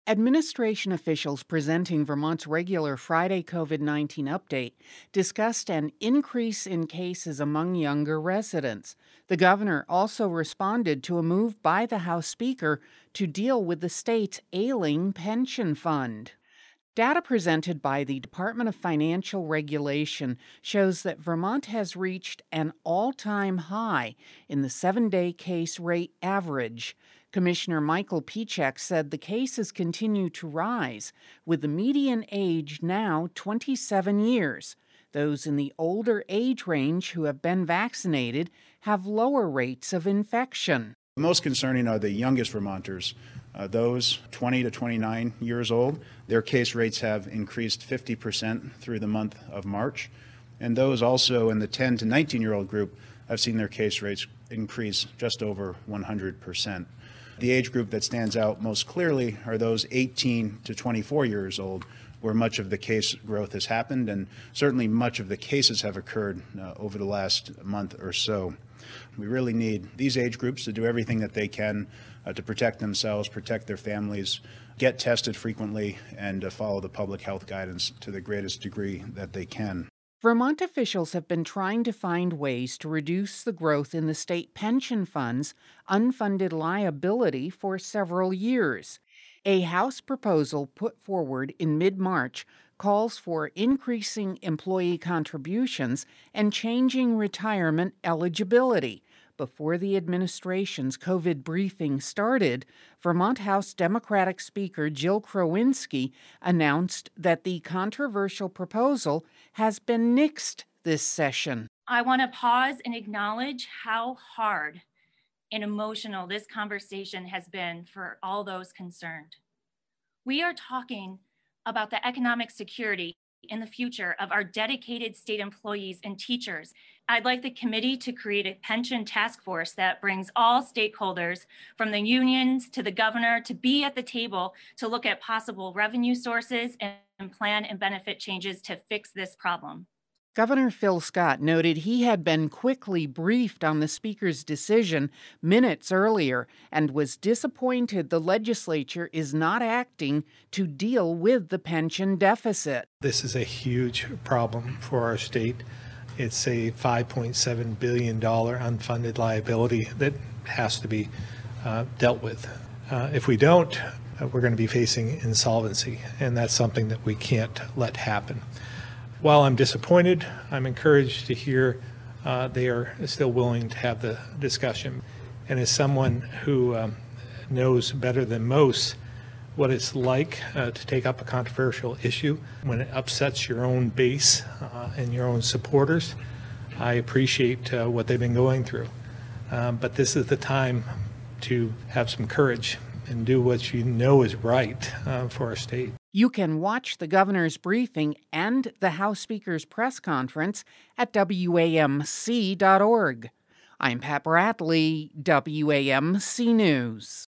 Administration officials presenting Vermont's regular Friday COVID-19 update discussed an increase in cases among younger residents. The governor also responded to a move by the House Speaker to deal with the state's ailing pension fund. Data presented by the Department of Financial Regulation shows that Vermont has reached an all-time high in the 7-day case rate average. Commissioner Michael Pieciak said the cases continue to rise, with the median age now 27 years. Those in the older age range who have been vaccinated have lower rates of infection. Most concerning are the youngest Vermonters, those 20 to 29 years old. Their case rates have increased 50% through the month of March. And those also in the 10 to 19-year-old group have seen their case rates increase just over 100%. The age group that stands out most clearly are those 18 to 24 years old, where much of the case growth has happened, and certainly much of the cases have occurred over the last month or so. We really need these age groups to do everything that they can to protect themselves, protect their families, get tested frequently, and follow the public health guidance to the greatest degree that they can. Vermont officials have been trying to find ways to reduce the growth in the state pension fund's unfunded liability for several years. A House proposal put forward in mid-March calls for increasing employee contributions and changing retirement eligibility. Before the administration's COVID briefing started, Vermont House Democratic Speaker Jill Krowinski announced that the controversial proposal has been nixed this session. I want to pause and acknowledge how hard and emotional this conversation has been for all those concerned. We are talking about the economic security in the future of our dedicated state employees and teachers. I'd like the committee to create a pension task force that brings all stakeholders, from the unions to the governor, to be at the table to look at possible revenue sources and plan and benefit changes to fix this problem. Governor Phil Scott noted he had been quickly briefed on the Speaker's decision minutes earlier and was disappointed the legislature is not acting to deal with the pension deficit. This is a huge problem for our state. It's a $5.7 billion unfunded liability that has to be dealt with. If we don't, we're going to be facing insolvency, and that's something that we can't let happen. While I'm disappointed, I'm encouraged to hear they are still willing to have the discussion. And as someone who knows better than most what it's like to take up a controversial issue when it upsets your own base and your own supporters, I appreciate what they've been going through. But this is the time to have some courage and do what you know is right for our state. You can watch the governor's briefing and the House Speaker's press conference at WAMC.org. I'm Pat Bradley, WAMC News.